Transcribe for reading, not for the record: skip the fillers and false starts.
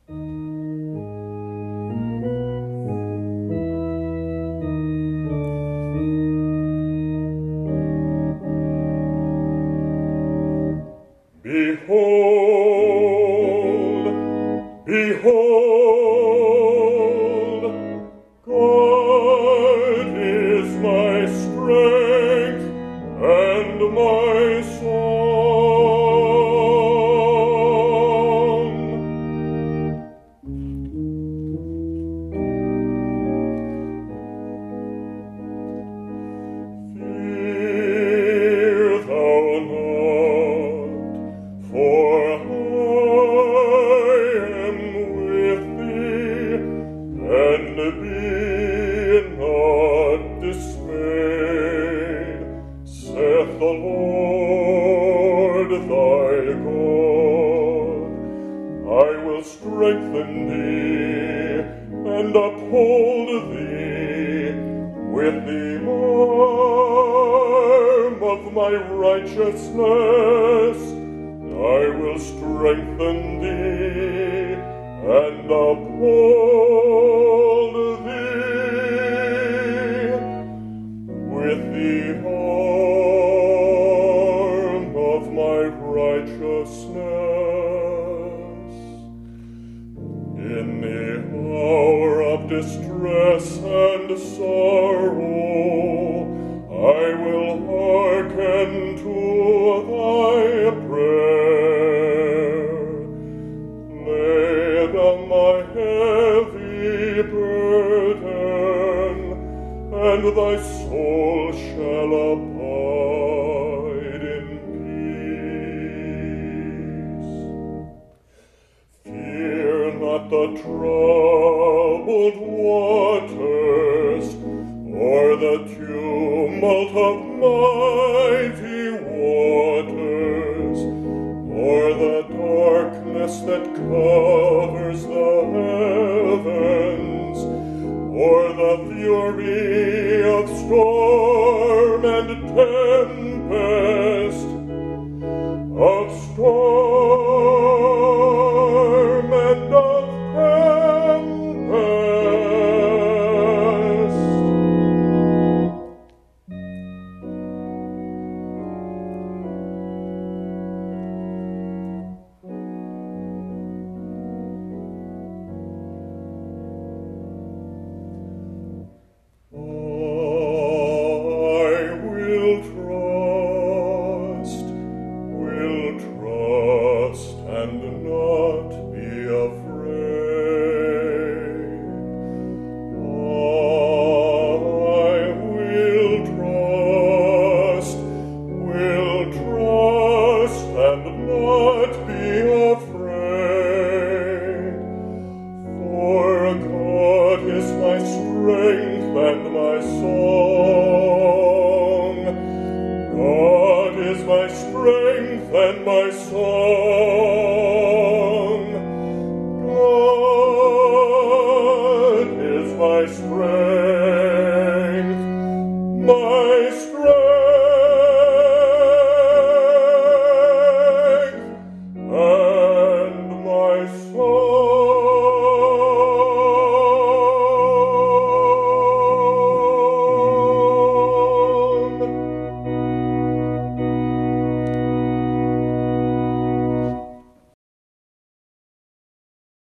Behold, behold, God is my strength and my song. Fear thou not, for I am with thee, and be not dismayed, saith the Lord thy God. I will strengthen thee, and uphold thee with the arm of my righteousness. I will strengthen thee, and uphold thee with the arm of my righteousness. In the hour of distress and sorrow, I will hearken to thy prayer. Lay down my heavy burden, and thy soul shall abide in peace. Fear not the troubled waters, or the tumult of mighty waters, or the darkness that covers the heavens, or the fury of storm and tempest, of storm and of tempest. I will trust and not be afraid.